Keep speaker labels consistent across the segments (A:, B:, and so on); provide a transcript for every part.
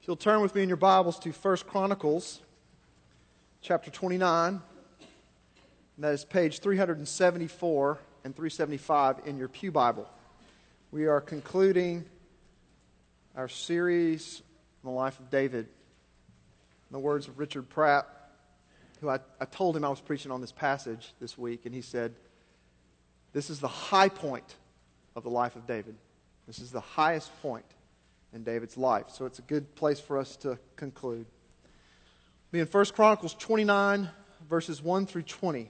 A: If you'll turn with me in your Bibles to 1 Chronicles chapter 29, and that is page 374 and 375 in your Pew Bible. We are concluding our series on the life of David. In the words of Richard Pratt, who I told him I was preaching on this passage this week, and he said, this is the high point of the life of David. This is the highest point in David's life. So it's a good place for us to conclude. We'll be in 1 Chronicles 29, verses 1 through 20.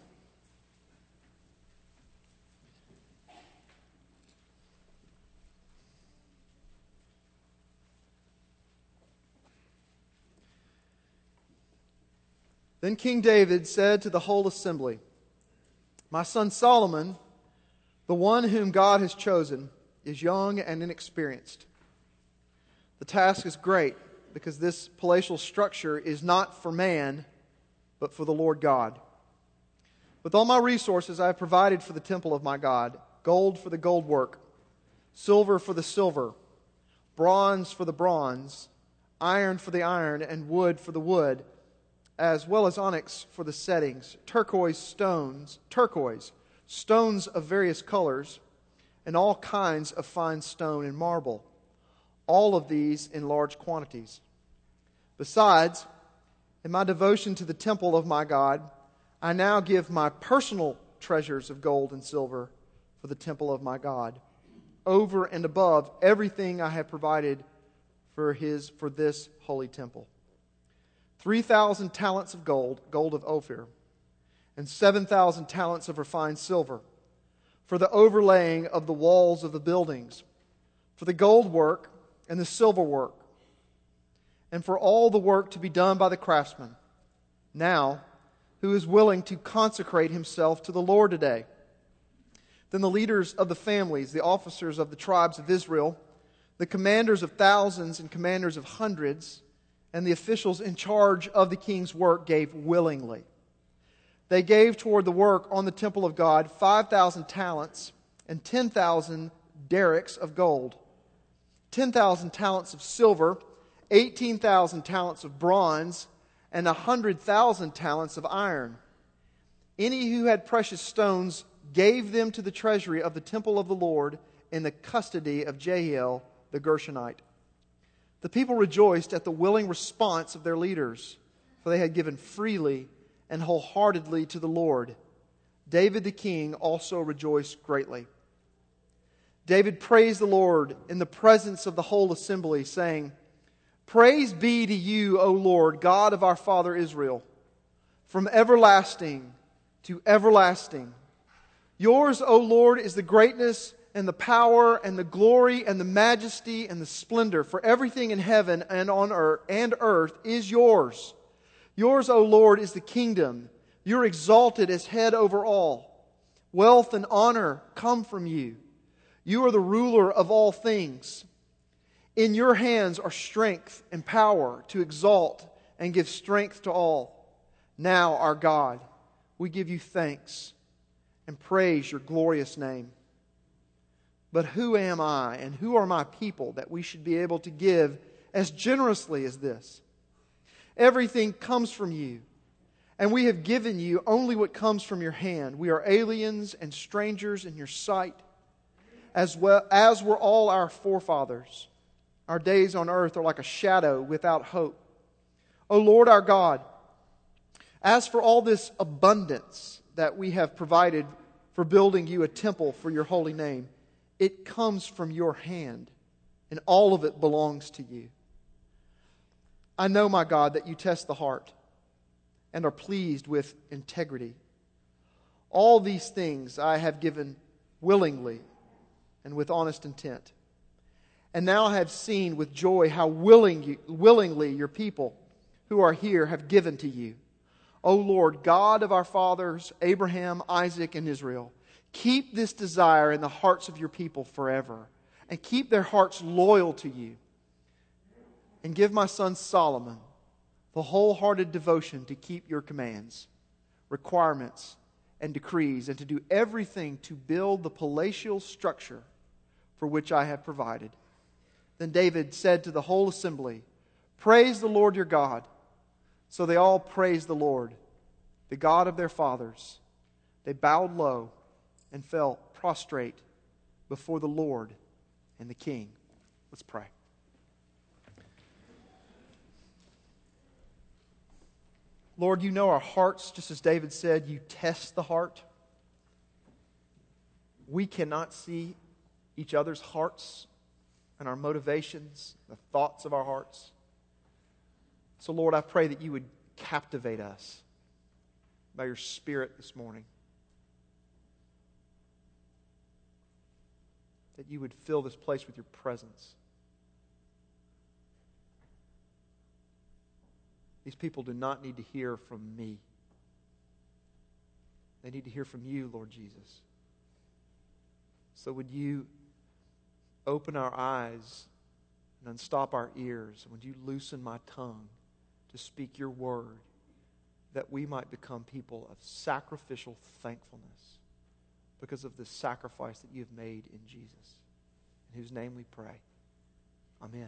A: Then King David said to the whole assembly, "My son Solomon, the one whom God has chosen, is young and inexperienced. The task is great, because this palatial structure is not for man, but for the Lord God. With all my resources I have provided for the temple of my God, gold for the gold work, silver for the silver, bronze for the bronze, iron for the iron, and wood for the wood, as well as onyx for the settings, turquoise, stones of various colors, and all kinds of fine stone and marble, all of these in large quantities. Besides, in my devotion to the temple of my God, I now give my personal treasures of gold and silver for the temple of my God, over and above everything I have provided for this holy temple. 3,000 talents of gold of Ophir, and 7,000 talents of refined silver, for the overlaying of the walls of the buildings, for the gold work and the silver work, and for all the work to be done by the craftsman, now who is willing to consecrate himself to the Lord today." Then the leaders of the families, the officers of the tribes of Israel, the commanders of thousands and commanders of hundreds, and the officials in charge of the king's work gave willingly. They gave toward the work on the temple of God 5,000 talents and 10,000 derricks of gold, 10,000 talents of silver, 18,000 talents of bronze, and 100,000 talents of iron. Any who had precious stones gave them to the treasury of the temple of the Lord in the custody of Jehiel the Gershonite. The people rejoiced at the willing response of their leaders, for they had given freely and wholeheartedly to the Lord. David the king also rejoiced greatly. David praised the Lord in the presence of the whole assembly, saying, "Praise be to you, O Lord, God of our father Israel, from everlasting to everlasting. Yours, O Lord, is the greatness and the power and the glory and the majesty and the splendor, for everything in heaven and on earth is yours. Yours, O Lord, is the kingdom. You're exalted as head over all. Wealth and honor come from you. You are the ruler of all things. In your hands are strength and power to exalt and give strength to all. Now, our God, we give you thanks and praise your glorious name. But who am I and who are my people that we should be able to give as generously as this? Everything comes from you, and we have given you only what comes from your hand. We are aliens and strangers in your sight, as well as were all our forefathers. Our days on earth are like a shadow without hope. O Lord our God, as for all this abundance that we have provided for building you a temple for your holy name, it comes from your hand, and all of it belongs to you. I know, my God, that you test the heart and are pleased with integrity. All these things I have given willingly and with honest intent. And now I have seen with joy how willingly your people who are here have given to you. O Lord, God of our fathers, Abraham, Isaac, and Israel, keep this desire in the hearts of your people forever, and keep their hearts loyal to you. And give my son Solomon the wholehearted devotion to keep your commands, requirements, and decrees, and to do everything to build the palatial structure for which I have provided." Then David said to the whole assembly, Praise the Lord your God. So they all praised the Lord, the God of their fathers. They bowed low and fell prostrate before the Lord and the King. Let's pray. Lord, you know our hearts, just as David said, you test the heart. We cannot see each other's hearts and our motivations, the thoughts of our hearts. So, Lord, I pray that you would captivate us by your Spirit this morning. That you would fill this place with your presence. These people do not need to hear from me. They need to hear from you, Lord Jesus. So would you open our eyes and unstop our ears? Would you loosen my tongue to speak your word, that we might become people of sacrificial thankfulness because of the sacrifice that you have made in Jesus, in whose name we pray. Amen.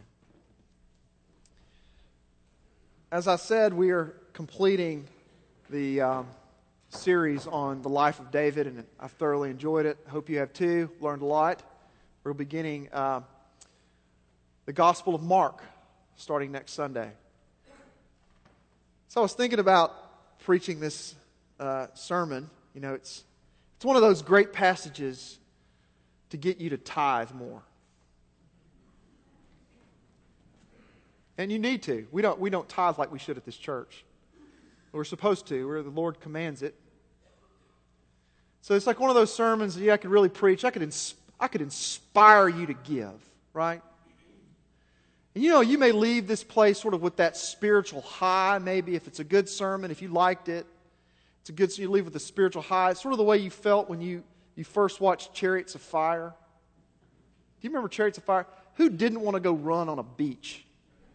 A: As I said, we are completing the series on the life of David, and I've thoroughly enjoyed it. I hope you have too. Learned a lot. We're beginning the Gospel of Mark starting next Sunday. So I was thinking about preaching this sermon. You know, it's one of those great passages to get you to tithe more. And you need to. We don't tithe like we should at this church. We're supposed to, where the Lord commands it. So it's like one of those sermons that I could really preach. I could inspire you to give, right? And you may leave this place sort of with that spiritual high, maybe if it's a good sermon, if you liked it. So you leave with a spiritual high. It's sort of the way you felt when you first watched Chariots of Fire. Do you remember Chariots of Fire? Who didn't want to go run on a beach?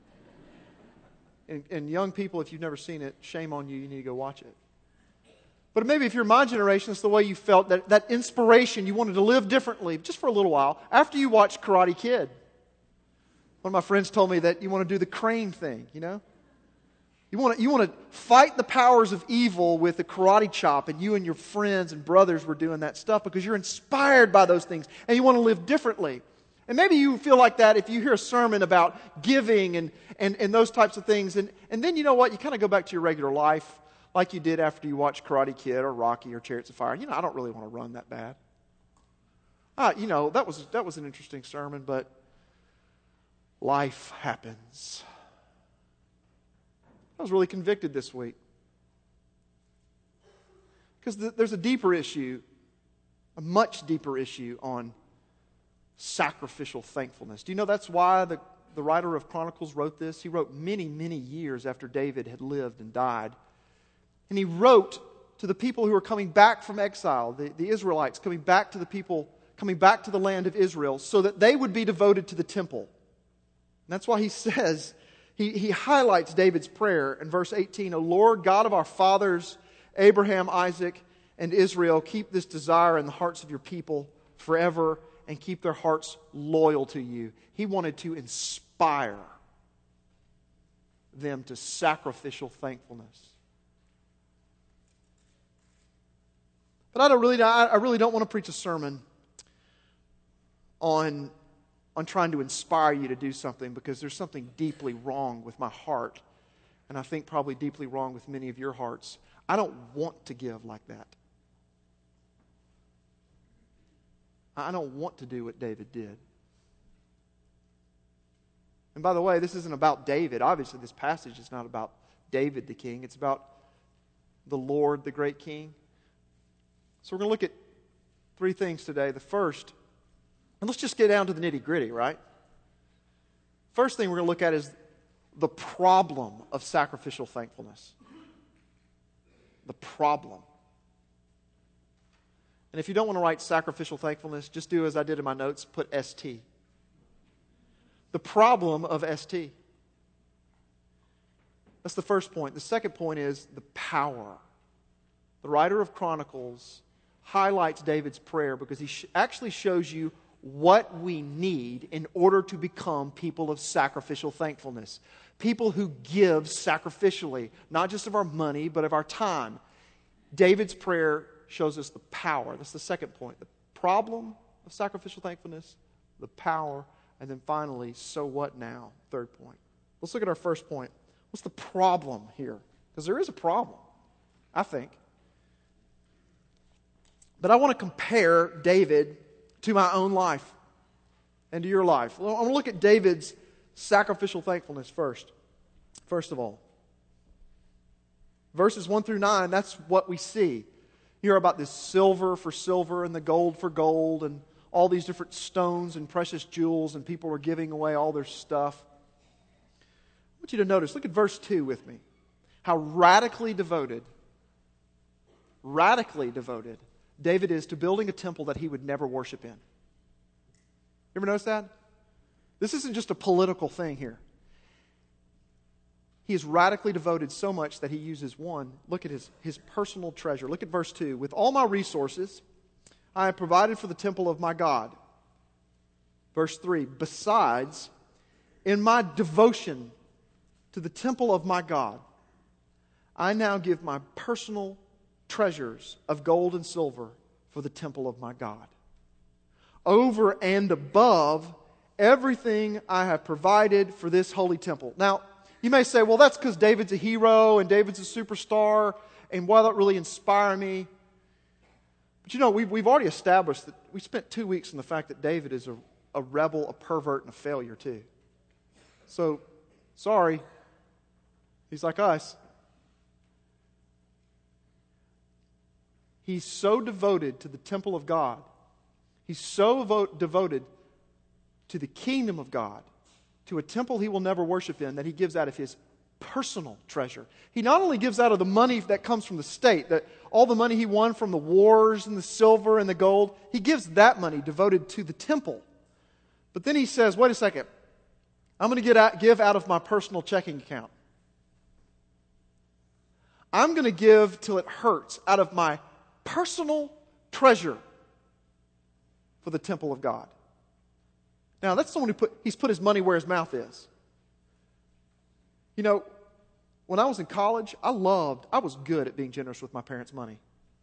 A: And young people, if you've never seen it, shame on you. You need to go watch it. But maybe if you're my generation, it's the way you felt, that inspiration, you wanted to live differently, just for a little while, after you watched Karate Kid. One of my friends told me that you want to do the crane thing, you know? You want to fight the powers of evil with a karate chop, and you and your friends and brothers were doing that stuff because you're inspired by those things, and you want to live differently. And maybe you feel like that if you hear a sermon about giving and those types of things, and then you know what? You kind of go back to your regular life like you did after you watched Karate Kid or Rocky or Chariots of Fire. I don't really want to run that bad. That was an interesting sermon, but life happens. I was really convicted this week. Because there's a deeper issue, a much deeper issue on sacrificial thankfulness. Do you know that's why the writer of Chronicles wrote this? He wrote many, many years after David had lived and died. And he wrote to the people who were coming back from exile, the Israelites coming back to the people, coming back to the land of Israel, so that they would be devoted to the temple. And that's why he says, he highlights David's prayer in verse 18, O Lord, God of our fathers, Abraham, Isaac, and Israel, keep this desire in the hearts of your people forever and keep their hearts loyal to you. He wanted to inspire them to sacrificial thankfulness. But I really don't want to preach a sermon on trying to inspire you to do something, because there's something deeply wrong with my heart, and I think probably deeply wrong with many of your hearts. I don't want to give like that. I don't want to do what David did. And by the way, this isn't about David. Obviously, this passage is not about David the king. It's about the Lord, the great king. So we're going to look at three things today. The first, and let's just get down to the nitty-gritty, right? First thing we're going to look at is the problem of sacrificial thankfulness. The problem. And if you don't want to write sacrificial thankfulness, just do as I did in my notes, put ST. The problem of ST. That's the first point. The second point is the power. The writer of Chronicles highlights David's prayer because he actually shows you what we need in order to become people of sacrificial thankfulness. People who give sacrificially, not just of our money, but of our time. David's prayer shows us the power. That's the second point. The problem of sacrificial thankfulness, the power, and then finally, so what now? Third point. Let's look at our first point. What's the problem here? Because there is a problem, I think. But I want to compare David to my own life and to your life. I want to look at David's sacrificial thankfulness first. First of all, verses 1 through 9, that's what we see. You hear about this silver for silver and the gold for gold and all these different stones and precious jewels, and people were giving away all their stuff. I want you to notice, look at verse 2 with me. How radically devoted David is to building a temple that he would never worship in. You ever notice that? This isn't just a political thing here. He is radically devoted so much that he uses one. Look at his personal treasure. Look at verse 2. With all my resources, I have provided for the temple of my God. Verse 3. Besides, in my devotion to the temple of my God, I now give my personal treasures of gold and silver for the temple of my God. Over and above everything I have provided for this holy temple. Now, you may say, well, that's because David's a hero and David's a superstar, and why that really inspire me? But you know, we've already established that we spent 2 weeks on the fact that David is a rebel, a pervert, and a failure too. So, sorry. He's like us. He's so devoted to the temple of God. He's so devoted to the kingdom of God, to a temple he will never worship in, that he gives out of his personal treasure. He not only gives out of the money that comes from the state, that all the money he won from the wars and the silver and the gold, he gives that money devoted to the temple. But then he says, wait a second, I'm going to give out of my personal checking account. I'm going to give till it hurts out of my personal treasure for the temple of God. Now, that's someone he's put his money where his mouth is. You know, when I was in college, I was good at being generous with my parents' money.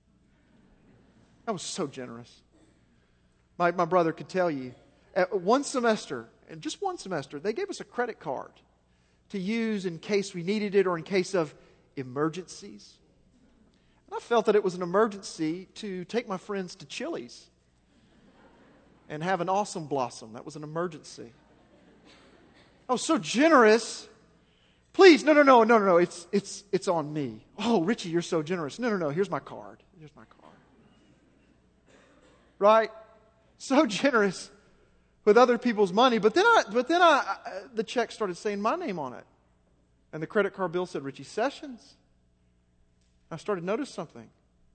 A: I was so generous. My brother could tell you, at one semester, and just one semester, they gave us a credit card to use in case we needed it or in case of emergencies. And I felt that it was an emergency to take my friends to Chili's and have an awesome blossom. That was an emergency. I was so generous. Please, no. It's on me. Oh, Richie, you're so generous. No. Here's my card. Right? So generous with other people's money. But then the check started saying my name on it. And the credit card bill said Richie Sessions. I started to notice something.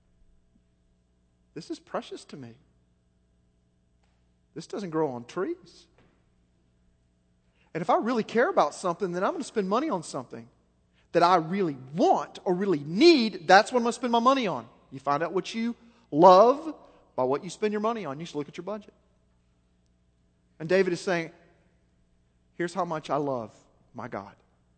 A: This is precious to me. This doesn't grow on trees. And if I really care about something, then I'm going to spend money on something that I really want or really need. That's what I'm going to spend my money on. You find out what you love by what you spend your money on. You should look at your budget. And David is saying, here's how much I love my God.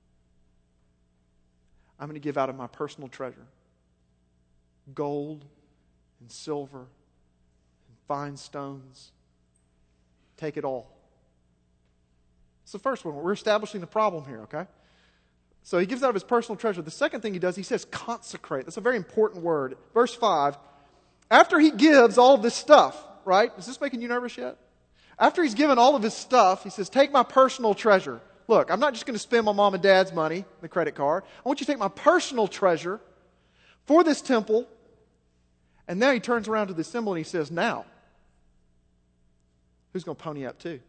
A: I'm going to give out of my personal treasure. Gold and silver and fine stones. Take it all. It's the first one. We're establishing the problem here, okay? So he gives out of his personal treasure. The second thing he does, he says consecrate. That's a very important word. Verse 5, after he gives all of this stuff, right? Is this making you nervous yet? After he's given all of his stuff, he says, take my personal treasure. Look, I'm not just going to spend my mom and dad's money, the credit card. I want you to take my personal treasure for this temple. And now he turns around to the symbol and he says, now, who's going to pony up too?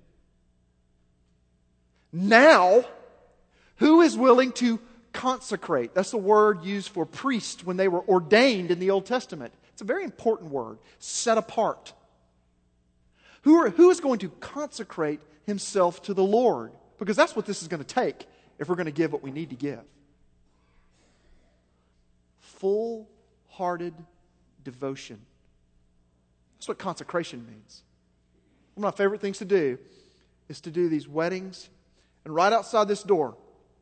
A: Now, who is willing to consecrate? That's the word used for priests when they were ordained in the Old Testament. It's a very important word. Set apart. Who is going to consecrate himself to the Lord? Because that's what this is going to take if we're going to give what we need to give. Full-hearted devotion. That's what consecration means. One of my favorite things to do is to do these weddings. And right outside this door,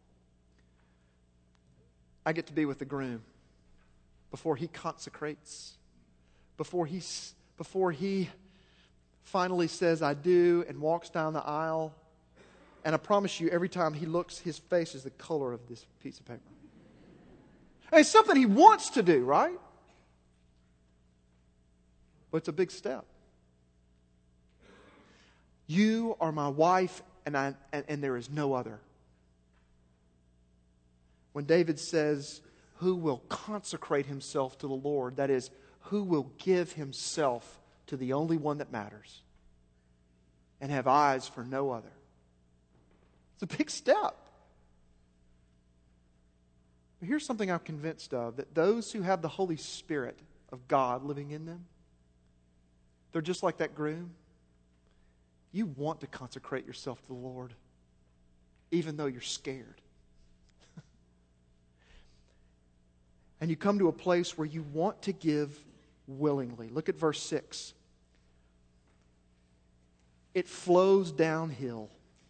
A: I get to be with the groom before he consecrates, before he finally says, I do, and walks down the aisle. And I promise you, every time he looks, his face is the color of this piece of paper. And it's something he wants to do, right? But it's a big step. You are my wife, and there is no other. When David says, who will consecrate himself to the Lord, that is, who will give himself to the only one that matters and have eyes for no other. It's a big step. But here's something I'm convinced of, that those who have the Holy Spirit of God living in them, they're just like that groom. You want to consecrate yourself to the Lord, even though you're scared. And you come to a place where you want to give willingly. Look at verse 6. It flows downhill.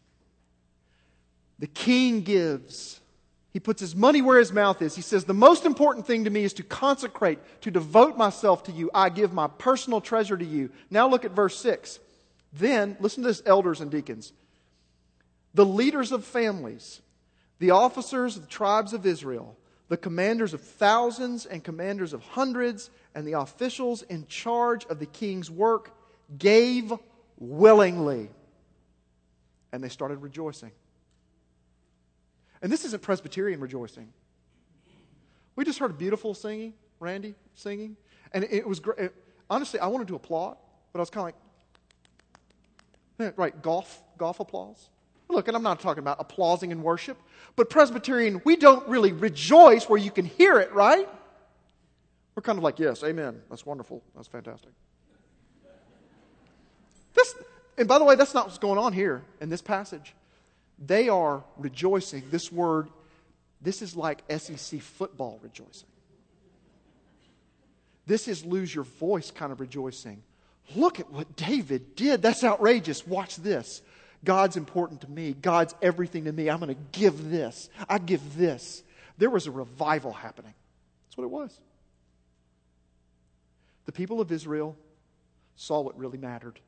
A: The king gives. He puts his money where his mouth is. He says, the most important thing to me is to consecrate, to devote myself to you. I give my personal treasure to you. Now look at verse 6. Then, listen to this, elders and deacons. The leaders of families, the officers of the tribes of Israel, the commanders of thousands and commanders of hundreds, and the officials in charge of the king's work gave willingly. And they started rejoicing. And this isn't Presbyterian rejoicing. We just heard beautiful singing, Randy singing. And it was great. Honestly, I wanted to applaud, but I was kind of like, right, golf applause. Look, and I'm not talking about applauding in worship, but Presbyterian, we don't really rejoice where you can hear it, right? We're kind of like, yes, amen. That's wonderful. That's fantastic. And by the way, that's not what's going on here in this passage. They are rejoicing. This is like SEC football rejoicing. This is lose your voice kind of rejoicing. Look at what David did. That's outrageous. Watch this. God's important to me. God's everything to me. I'm going to give this. I give this. There was a revival happening. That's what it was. The people of Israel saw what really mattered.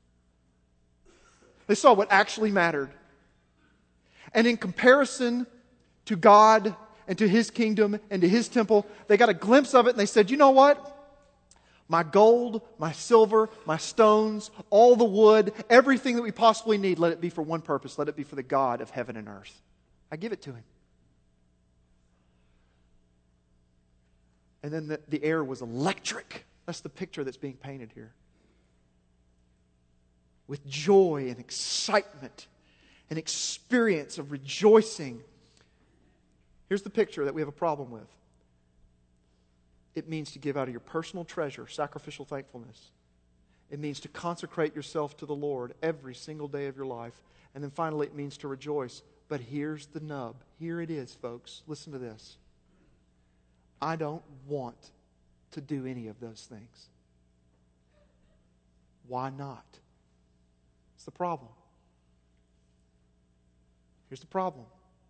A: They saw what actually mattered. And in comparison to God and to His kingdom and to His temple, they got a glimpse of it and they said, you know what? My gold, my silver, my stones, all the wood, everything that we possibly need, let it be for one purpose. Let it be for the God of heaven and earth. I give it to Him. And then the air was electric. That's the picture that's being painted here. With joy and excitement, an experience of rejoicing. Here's the picture that we have a problem with. It means to give out of your personal treasure, sacrificial thankfulness. It means to consecrate yourself to the Lord every single day of your life. And then finally, it means to rejoice. But here's the nub. Here it is, folks. Listen to this. I don't want to do any of those things. Why not? It's the problem. Here's the problem.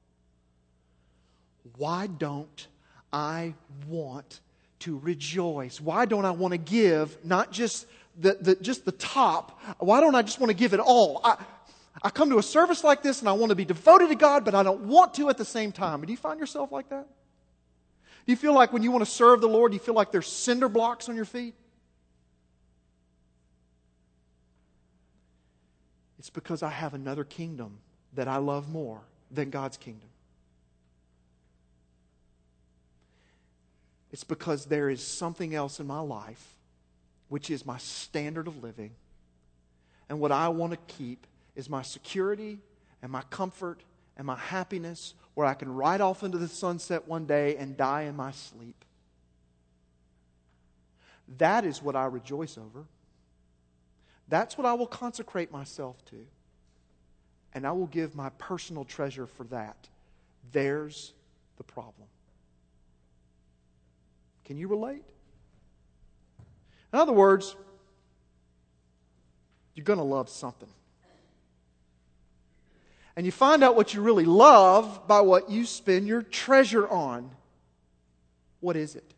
A: Why don't I want to rejoice? Why don't I want to give not just the top? Why don't I just want to give it all? I come to a service like this and I want to be devoted to God, but I don't want to at the same time. Do you find yourself like that? Do you feel like when you want to serve the Lord, do you feel like there's cinder blocks on your feet? It's because I have another kingdom that I love more than God's kingdom. It's because there is something else in my life, which is my standard of living. And what I want to keep is my security and my comfort and my happiness, where I can ride off into the sunset one day and die in my sleep. That is what I rejoice over. That's what I will consecrate myself to. And I will give my personal treasure for that. There's the problem. Can you relate? In other words, you're going to love something. And you find out what you really love by what you spend your treasure on. What is it?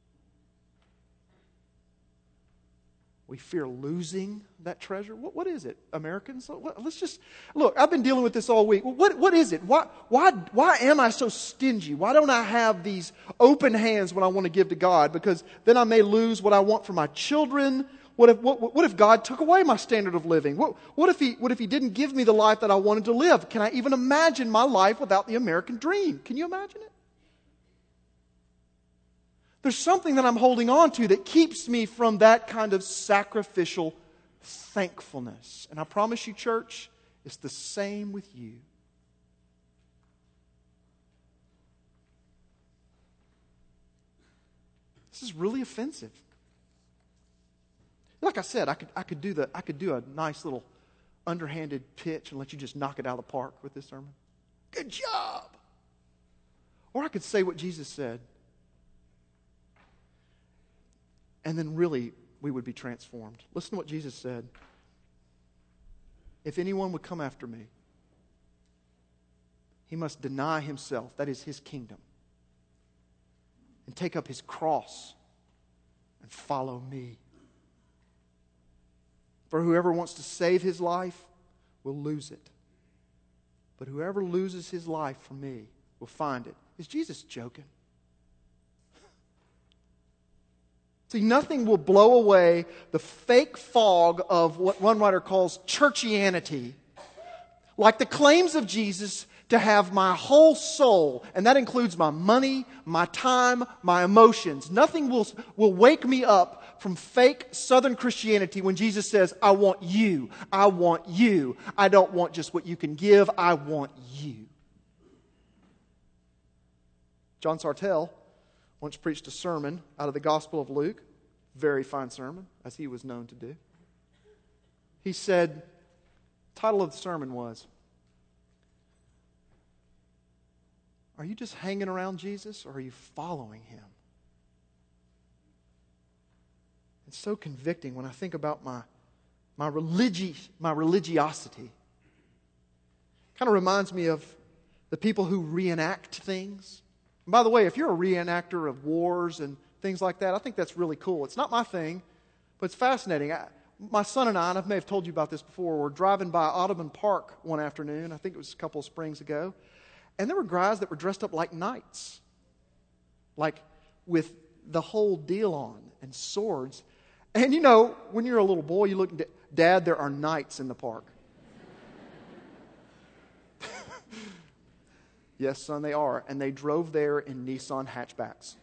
A: We fear losing that treasure. What is it, Americans? Let's just look. I've been dealing with this all week. What is it? Why am I so stingy? Why don't I have these open hands when I want to give to God? Because then I may lose what I want for my children. What if God took away my standard of living? What if He didn't give me the life that I wanted to live? Can I even imagine my life without the American dream? Can you imagine it? There's something that I'm holding on to that keeps me from that kind of sacrificial thankfulness. And I promise you, church, it's the same with you. This is really offensive. Like I said, I could do a nice little underhanded pitch and let you just knock it out of the park with this sermon. Good job. Or I could say what Jesus said. And then really, we would be transformed. Listen to what Jesus said. If anyone would come after me, he must deny himself, that is his kingdom, and take up his cross and follow me. For whoever wants to save his life will lose it. But whoever loses his life for me will find it. Is Jesus joking? See, nothing will blow away the fake fog of what one writer calls churchianity, like the claims of Jesus to have my whole soul, and that includes my money, my time, my emotions. Nothing will wake me up from fake Southern Christianity when Jesus says, I want you, I want you. I don't want just what you can give, I want you. John Sartell once preached a sermon out of the Gospel of Luke. Very fine sermon, as he was known to do. He said, the title of the sermon was, are you just hanging around Jesus or are you following Him? It's so convicting when I think about my religiosity. Kind of reminds me of the people who reenact things. And by the way, if you're a reenactor of wars and things like that, I think that's really cool. It's not my thing, but it's fascinating. My son and I may have told you about this before, were driving by Audubon Park one afternoon. I think it was a couple of springs ago. And there were guys that were dressed up like knights. Like with the whole deal on and swords. And you know, when you're a little boy, you look at Dad, there are knights in the park. Yes, son, they are. And they drove there in Nissan hatchbacks.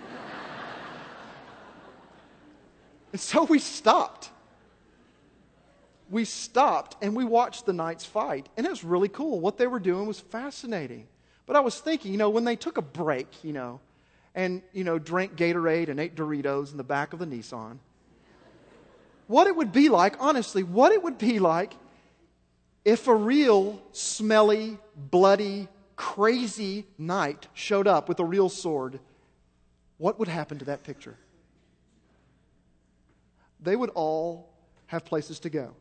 A: And so we stopped. We stopped and we watched the knights fight. And it was really cool. What they were doing was fascinating. But I was thinking, when they took a break, and, drank Gatorade and ate Doritos in the back of the Nissan, what it would be like, honestly, what it would be like if a real smelly, bloody, crazy knight showed up with a real sword. What would happen to that picture? They would all have places to go.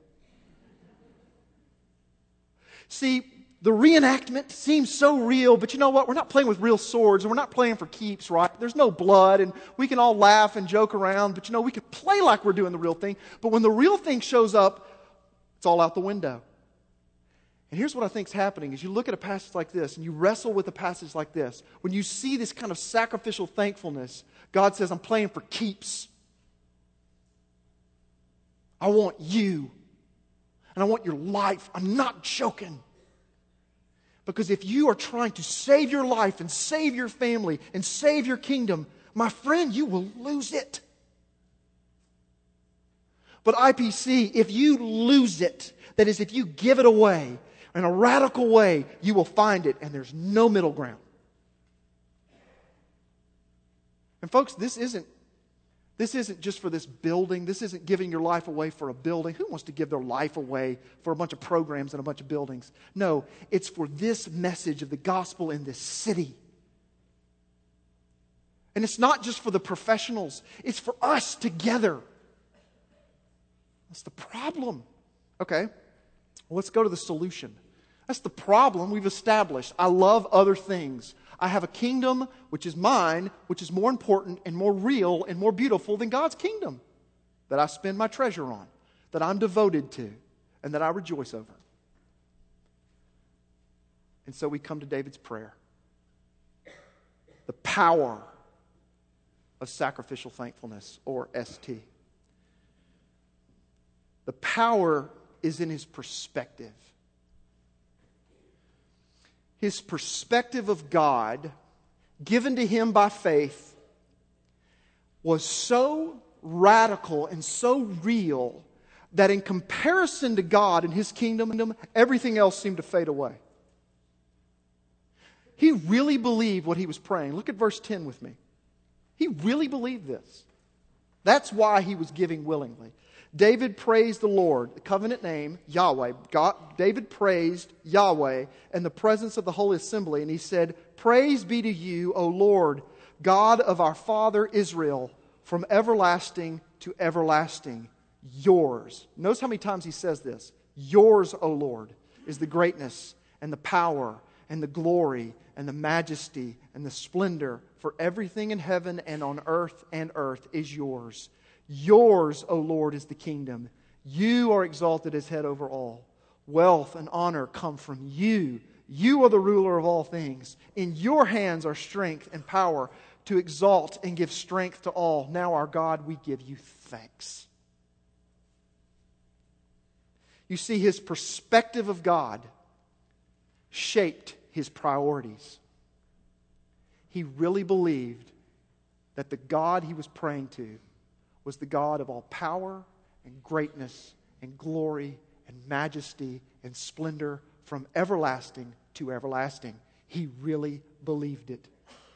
A: See, the reenactment seems so real, but you know what? We're not playing with real swords, and we're not playing for keeps, right? There's no blood, and we can all laugh and joke around, but we can play like we're doing the real thing. But when the real thing shows up, it's all out the window. And here's what I think is happening is you look at a passage like this, and you wrestle with a passage like this. When you see this kind of sacrificial thankfulness, God says, I'm playing for keeps. I want you. And I want your life. I'm not joking. Because if you are trying to save your life and save your family and save your kingdom, my friend, you will lose it. But IPC, if you lose it, that is, if you give it away in a radical way, you will find it, and there's no middle ground. And folks, this isn't just for this building. This isn't giving your life away for a building. Who wants to give their life away for a bunch of programs and a bunch of buildings? No, it's for this message of the gospel in this city. And it's not just for the professionals. It's for us together. That's the problem. Okay, well, let's go to the solution. That's the problem we've established. I love other things. I have a kingdom which is mine, which is more important and more real and more beautiful than God's kingdom that I spend my treasure on, that I'm devoted to, and that I rejoice over. And so we come to David's prayer. The power of sacrificial thankfulness, or ST. The power is in his perspective. His perspective of God, given to him by faith, was so radical and so real that in comparison to God and his kingdom, everything else seemed to fade away. He really believed what he was praying. Look at verse 10 with me. He really believed this. That's why he was giving willingly. David praised the Lord, the covenant name, Yahweh. David praised Yahweh in the presence of the Holy Assembly, and he said, "Praise be to you, O Lord, God of our father Israel, from everlasting to everlasting. Yours." Notice how many times he says this. Yours, O Lord, is the greatness and the power and the glory and the majesty and the splendor, for everything in heaven and on earth is yours. Yours, O Lord, is the kingdom. You are exalted as head over all. Wealth and honor come from you. You are the ruler of all things. In your hands are strength and power to exalt and give strength to all. Now, our God, we give you thanks. You see, his perspective of God shaped his priorities. He really believed that the God he was praying to was the God of all power and greatness and glory and majesty and splendor from everlasting to everlasting. He really believed it.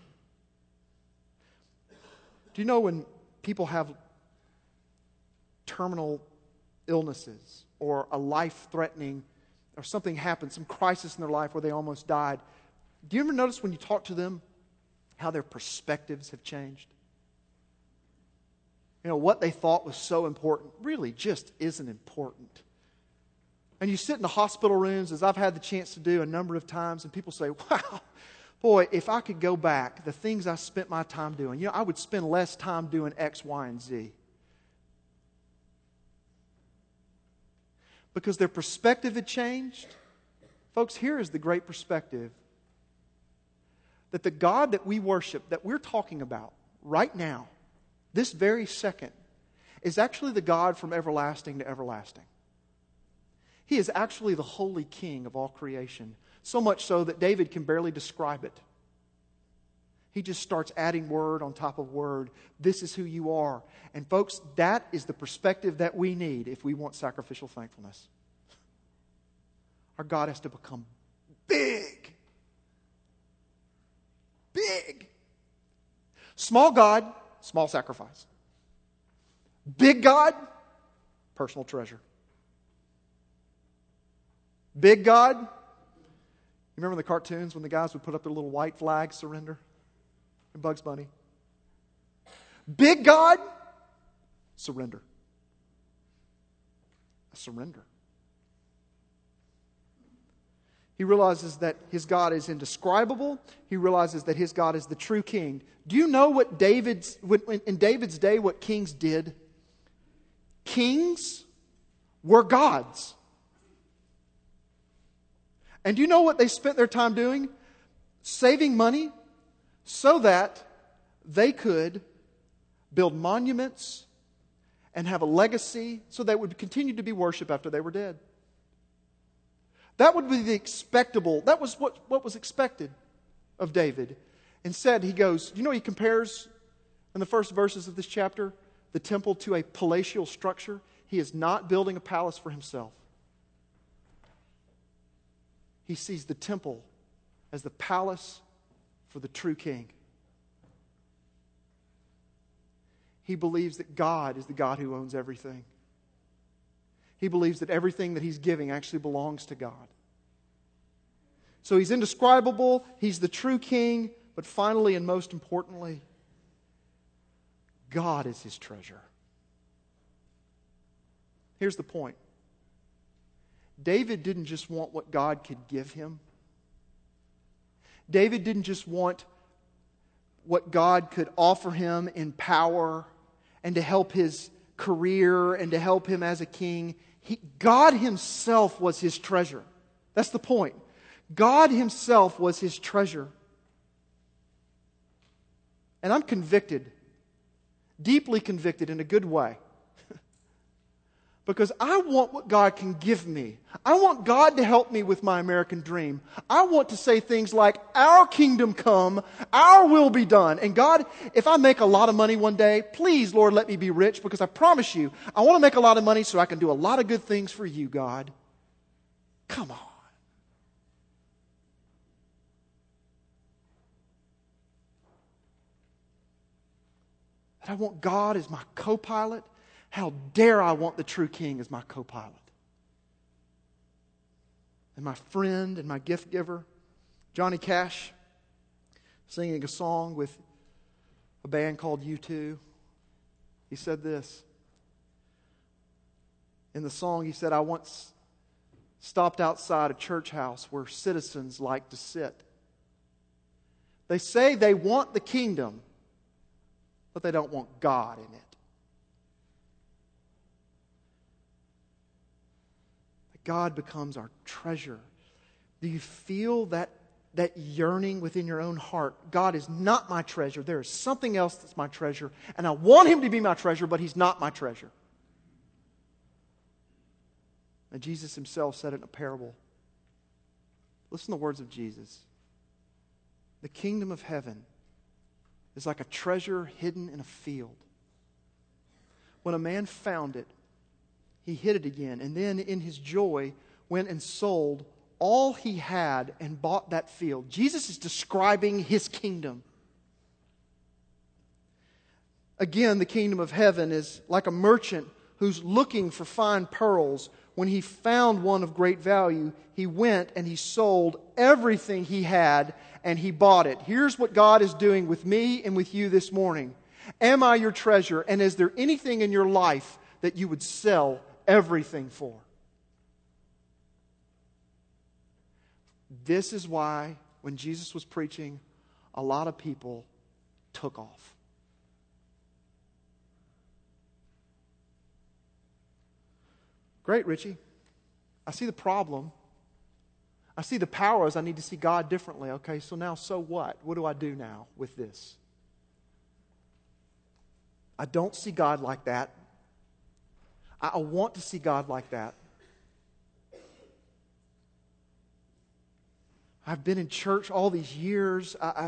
A: Do you know when people have terminal illnesses or a life-threatening or something happens, some crisis in their life where they almost died, do you ever notice when you talk to them how their perspectives have changed? You know, what they thought was so important really just isn't important. And you sit in the hospital rooms, as I've had the chance to do a number of times, and people say, wow, boy, if I could go back, the things I spent my time doing, you know, I would spend less time doing X, Y, and Z. Because their perspective had changed. Folks, here is the great perspective. That the God that we worship, that we're talking about right now, this very second, is actually the God from everlasting to everlasting. He is actually the holy King of all creation. So much so that David can barely describe it. He just starts adding word on top of word. This is who you are. And folks, that is the perspective that we need if we want sacrificial thankfulness. Our God has to become big. Big. Small God, small sacrifice. Big God, personal treasure. Big God, you remember the cartoons when the guys would put up their little white flag, surrender? And Bugs Bunny. Big God, surrender. A surrender. He realizes that his God is indescribable. He realizes that his God is the true king. Do you know what in David's day, what kings did? Kings were gods. And do you know what they spent their time doing? Saving money so that they could build monuments and have a legacy so they would continue to be worshipped after they were dead. That would be the expectable. That was what was expected of David. Instead, he goes, you know, he compares in the first verses of this chapter the temple to a palatial structure. He is not building a palace for himself. He sees the temple as the palace for the true king. He believes that God is the God who owns everything. He believes that everything that he's giving actually belongs to God. So he's indescribable, he's the true king, but finally and most importantly, God is his treasure. Here's the point. David didn't just want what God could give him. David didn't just want what God could offer him in power and to help his career and to help him as a king. God Himself was his treasure. That's the point. God Himself was his treasure. And I'm convicted, deeply convicted in a good way. Because I want what God can give me. I want God to help me with my American dream. I want to say things like, our kingdom come, our will be done. And God, if I make a lot of money one day, please, Lord, let me be rich, because I promise you, I want to make a lot of money so I can do a lot of good things for you, God. Come on. And I want God as my co-pilot. How dare I want the true King as my co-pilot? And my friend and my gift giver, Johnny Cash, singing a song with a band called U2. He said this. In the song, he said, I once stopped outside a church house where citizens like to sit. They say they want the kingdom, but they don't want God in it. God becomes our treasure. Do you feel that yearning within your own heart? God is not my treasure. There is something else that's my treasure, and I want Him to be my treasure, but He's not my treasure. And Jesus Himself said it in a parable. Listen to the words of Jesus. The kingdom of heaven is like a treasure hidden in a field. When a man found it, he hid it again, and then in his joy went and sold all he had and bought that field. Jesus is describing His kingdom. Again, the kingdom of heaven is like a merchant who's looking for fine pearls. When he found one of great value, he went and he sold everything he had and he bought it. Here's what God is doing with me and with you this morning. Am I your treasure? And is there anything in your life that you would sell everything for? This is why when Jesus was preaching, a lot of people took off. Great, Richie. I see the problem. I see the powers. I need to see God differently. Okay, so now, so what? What do I do now with this? I don't see God like that. I want to see God like that. I've been in church all these years. I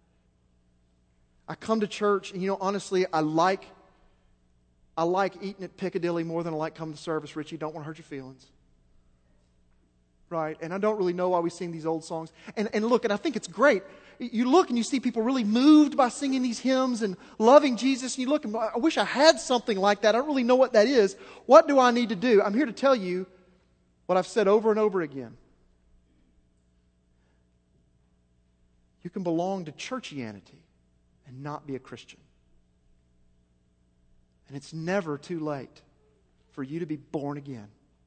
A: come to church, and honestly, I like eating at Piccadilly more than I like coming to service. Richie, don't want to hurt your feelings. Right? And I don't really know why we sing these old songs. And look, and I think it's great. You look and you see people really moved by singing these hymns and loving Jesus. And you look and I wish I had something like that. I don't really know what that is. What do I need to do? I'm here to tell you what I've said over and over again. You can belong to churchianity and not be a Christian. And it's never too late for you to be born again.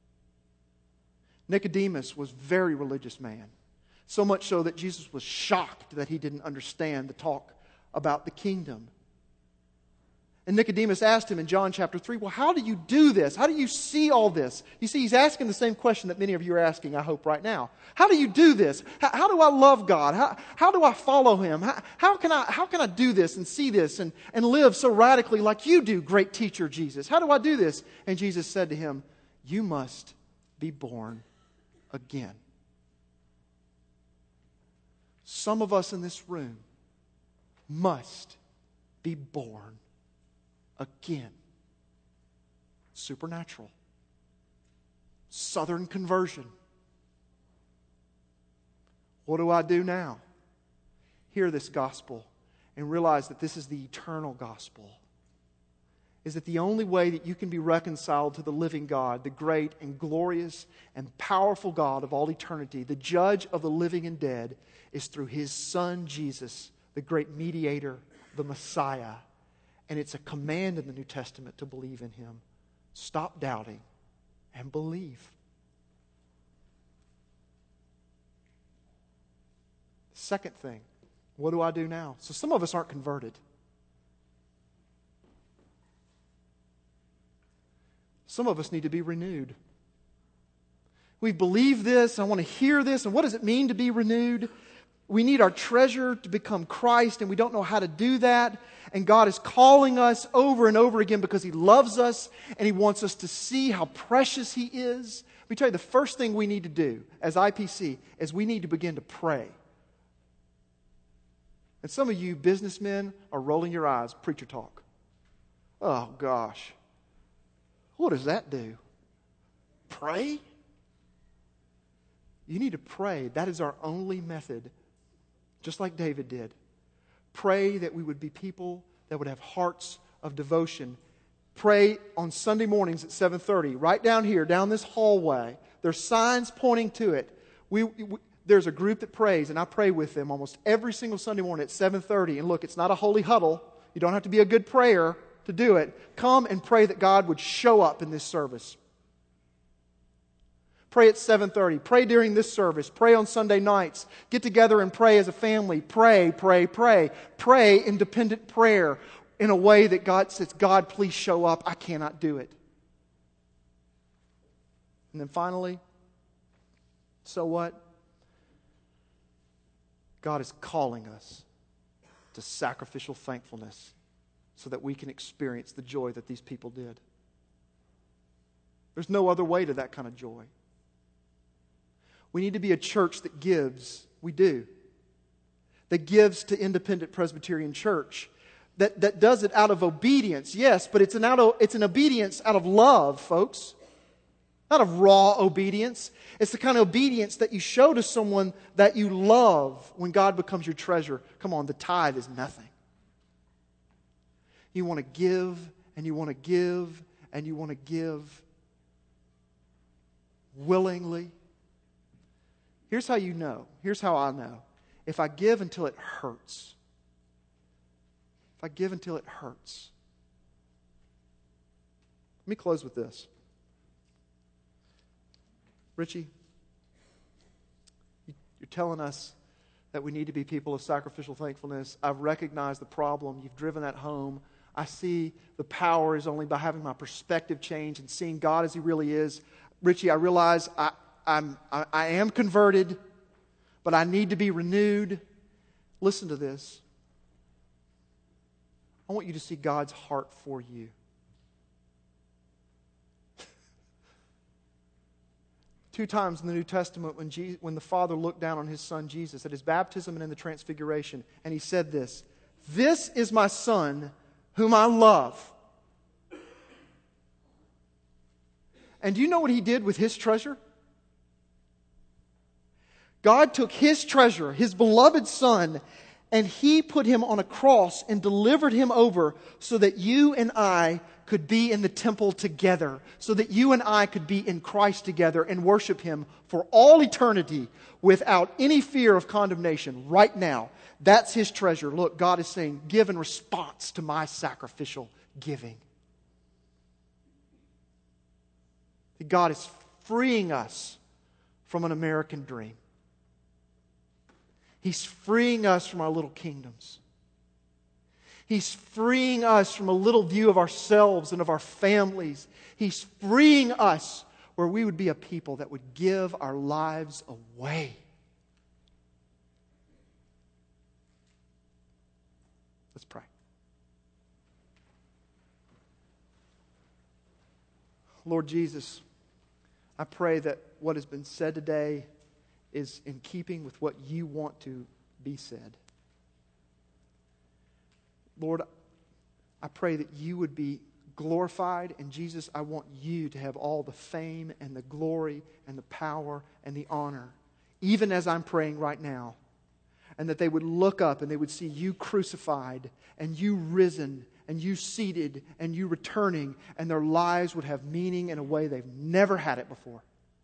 A: Nicodemus was a very religious man. So much so that Jesus was shocked that he didn't understand the talk about the kingdom. And Nicodemus asked him in John chapter 3, well, how do you do this? How do you see all this? You see, he's asking the same question that many of you are asking, I hope, right now. How do you do this? How do I love God? How do I follow Him? How can I do this and see this and live so radically like you do, great teacher Jesus? How do I do this? And Jesus said to him, you must be born again. Some of us in this room must be born again. Supernatural. Southern conversion. What do I do now? Hear this gospel and realize that this is the eternal gospel. Is that the only way that you can be reconciled to the living God, the great and glorious and powerful God of all eternity, the judge of the living and dead, is through His Son Jesus, the great mediator, the Messiah. And it's a command in the New Testament to believe in Him. Stop doubting and believe. Second thing, what do I do now? So some of us aren't converted. Some of us need to be renewed. We believe this, I want to hear this, and what does it mean to be renewed? We need our treasure to become Christ, and we don't know how to do that. And God is calling us over and over again because He loves us and He wants us to see how precious He is. Let me tell you, the first thing we need to do as IPC is we need to begin to pray. And some of you businessmen are rolling your eyes, preacher talk. Oh gosh. What does that do? Pray? You need to pray. That is our only method. Just like David did. Pray that we would be people that would have hearts of devotion. Pray on Sunday mornings at 7:30, right down here, down this hallway. There's signs pointing to it. There's a group that prays, and I pray with them almost every single Sunday morning at 7:30. And look, it's not a holy huddle. You don't have to be a good prayer to do it. Come and pray that God would show up in this service. Pray at 7:30. Pray during this service. Pray on Sunday nights. Get together and pray as a family. Pray, pray, pray. Pray independent prayer in a way that God says, God, please show up. I cannot do it. And then finally, so what? God is calling us to sacrificial thankfulness so that we can experience the joy that these people did. There's no other way to that kind of joy. We need to be a church that gives. We do. That gives to Independent Presbyterian Church. That does it out of obedience, yes, but it's an obedience out of love, folks. Not of raw obedience. It's the kind of obedience that you show to someone that you love when God becomes your treasure. Come on, the tithe is nothing. You want to give, and you want to give, and you want to give willingly. Here's how you know. Here's how I know. If I give until it hurts. If I give until it hurts. Let me close with this. Richie, you're telling us that we need to be people of sacrificial thankfulness. I've recognized the problem. You've driven that home. I see the power is only by having my perspective change and seeing God as He really is. Richie, I realize I am converted, but I need to be renewed. Listen to this. I want you to see God's heart for you. Two times in the New Testament when the Father looked down on His Son Jesus at His baptism and in the Transfiguration, and He said this, "This is my Son whom I love." And do you know what He did with His treasure? God took His treasure, His beloved Son, and He put Him on a cross and delivered Him over so that you and I could be in the temple together, so that you and I could be in Christ together and worship Him for all eternity without any fear of condemnation right now. That's His treasure. Look, God is saying, give in response to my sacrificial giving. God is freeing us from an American dream. He's freeing us from our little kingdoms. He's freeing us from a little view of ourselves and of our families. He's freeing us where we would be a people that would give our lives away. Let's pray. Lord Jesus, I pray that what has been said today is in keeping with what You want to be said. Lord, I pray that You would be glorified. And Jesus, I want You to have all the fame and the glory and the power and the honor, even as I'm praying right now. And that they would look up and they would see You crucified and You risen and You seated and You returning, and their lives would have meaning in a way they've never had it before.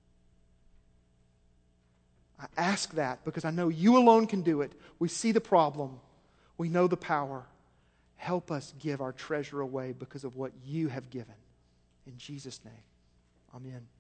A: I ask that because I know You alone can do it. We see the problem. We know the power. Help us give our treasure away because of what You have given. In Jesus' name, amen.